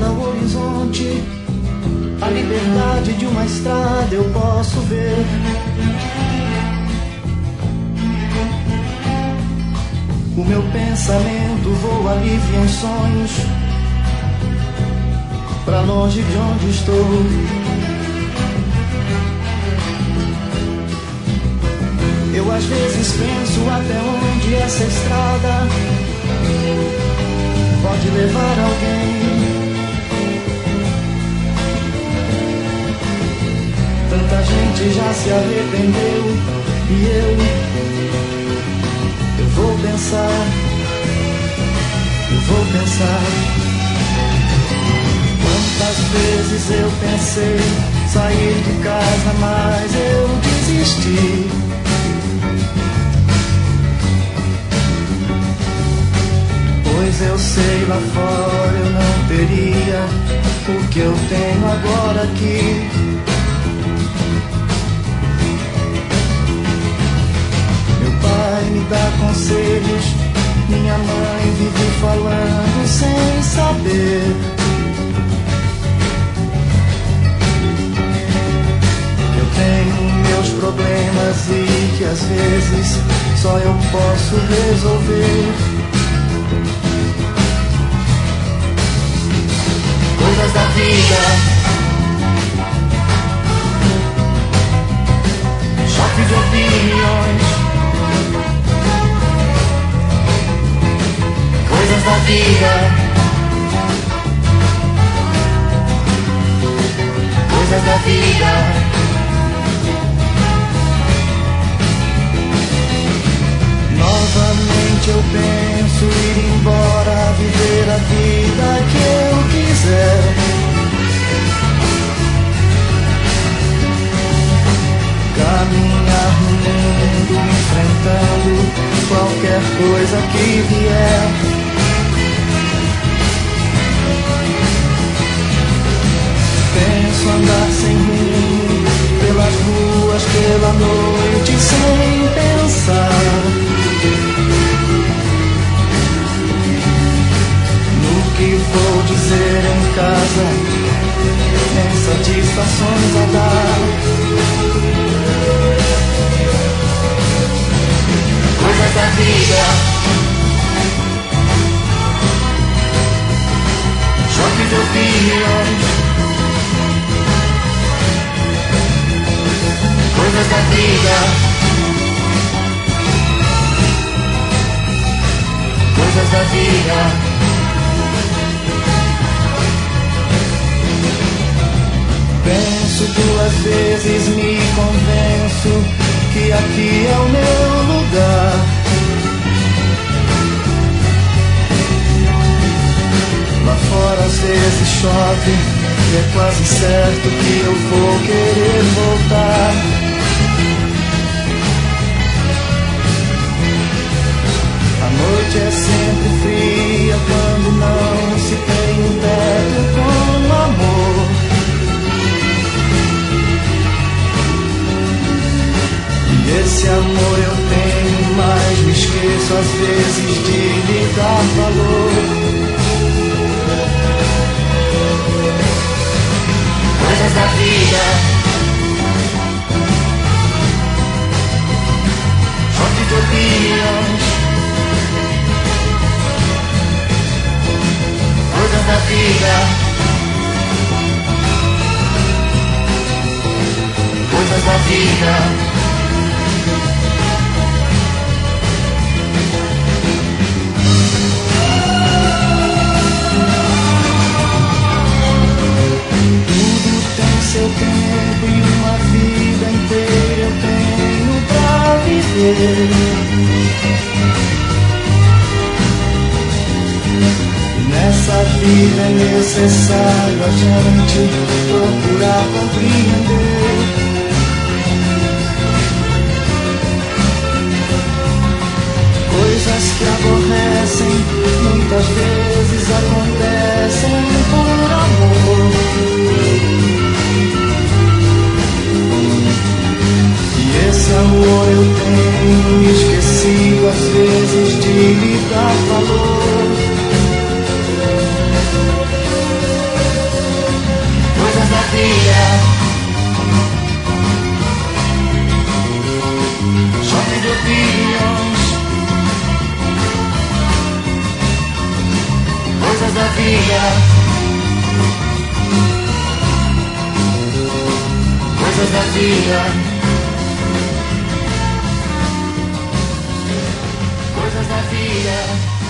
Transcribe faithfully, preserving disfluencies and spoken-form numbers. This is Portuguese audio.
estrela ao horizonte, a liberdade de uma estrada eu posso ver. O meu pensamento voa livre em sonhos, pra longe de onde estou. Eu às vezes penso até onde essa estrada pode levar alguém. Tanta gente já se arrependeu e eu, eu vou pensar, eu vou pensar. Quantas vezes eu pensei sair de casa, mas eu desisti. Pois eu sei, lá fora eu não teria o que eu tenho agora aqui. Meu pai me dá conselhos, minha mãe vive falando sem saber. Eu tenho meus problemas e que às vezes só eu posso resolver. Coisas da vida, choque de opiniões. Coisas da vida, coisas da vida. Novamente eu penso ir embora, viver a vida que eu quiser. Caminhar no mundo, enfrentando qualquer coisa que vier. Penso andar sem rumo, pelas ruas, pela noite, sem pensar que vou dizer em casa, nem satisfações a dar. Coisas da vida, choque de opiniões. Coisas da vida, coisas da vida. Penso duas vezes, me convenço que aqui é o meu lugar. Lá fora às vezes chove e é quase certo que eu vou querer voltar. A noite é sempre fria quando não se tem um teto com amor. Esse amor eu tenho, mas me esqueço às vezes de lhe dar valor. Coisas da vida, choque de opiniões. Coisas da vida, coisas da vida. Seu tempo e uma vida inteira eu tenho pra viver. Nessa vida é necessário a gente procurar compreender. Coisas que aborrecem muitas vezes acontecem por amor. Esse amor eu tenho esquecido às vezes de lhe dar valor. vida. Coisas da vida. Coisas da vida.